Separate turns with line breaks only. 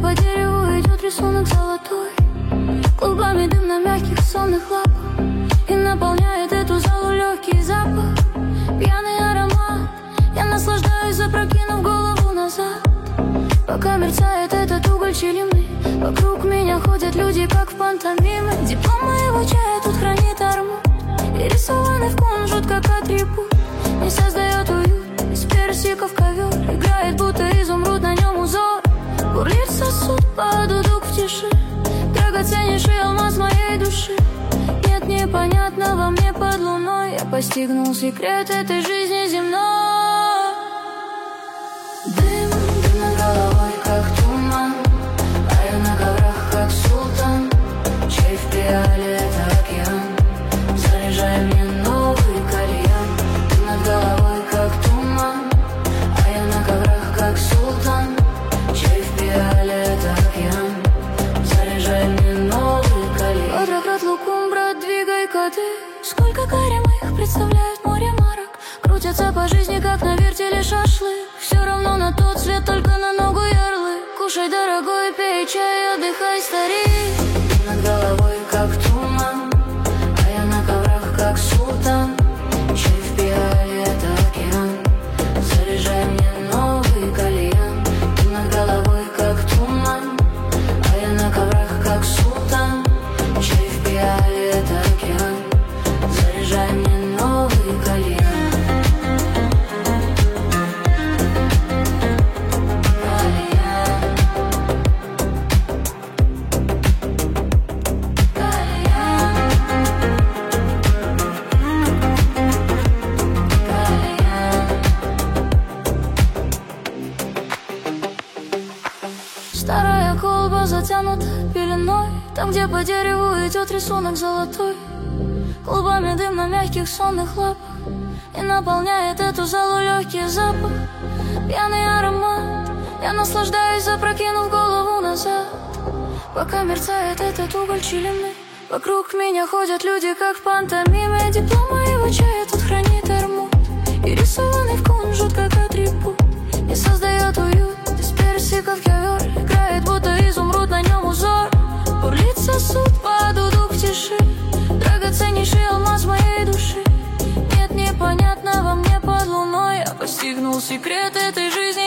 по дереву идет рисунок золотой, клубами дым на мягких сонных лапах, и наполняет эту залу легкий запах, пьяный аромат. Я наслаждаюсь, запрокинув голову назад, пока мерцает этот уголь чилимный. Вокруг меня ходят люди, как в пантомиме. Диплом моего чая тут хранит арму, и рисованный в кунжут, как атрибут, не создает уют. Из персиков ковер играет, будто изумруд, на нем узор. Бурлит сосуд под удук в тиши, драгоценнейший алмаз моей души. Нет непонятного мне под луной, я постигнул секрет этой жизни земной. Дым, дым над головой, как туман, а я на коврах, как султан. Чай в пиале — это океан, заряжай мне новый кальян. Дым над головой, как туман, а я на коврах, как султан. Чай в пиале — это океан, заряжай мне новый кальян. Квадрат лукумбра, двигай коты, сколько каремых представляют море марок. Крутятся по жизни, как на вертеле шашлык, все равно на тот свет, только на ногу ярлык. Кушай, дорогой, пей чай, отдыхай, старик. Дым над головой, как туман, а я на коврах, как султан. Чай в пиале — это океан, заряжай мне новый кальян. Дым над головой, как туман, а я на коврах, как султан. Чай в пиале — это океан, заряжай мне новый кальян. Старая колба затянута пеленой, там, где по дереву идет рисунок золотой, клубами дым на мягких сонных лапах, и наполняет эту залу легкий запах, пьяный аромат. Я наслаждаюсь, запрокинув голову назад, пока мерцает этот уголь чилимный. Вокруг меня ходят люди, как в пантомиме. Диплом моего чая тут хранит арму, и рисованный в кунжут, как атрибут, не создает уют. Из персиков ковер играет, будто изумруд, на нем узор. Бурлит сосуд под удук в тиши, драгоценнейший алмаз моей души. Нет непонятного мне под луной, я постигнул секрет этой жизни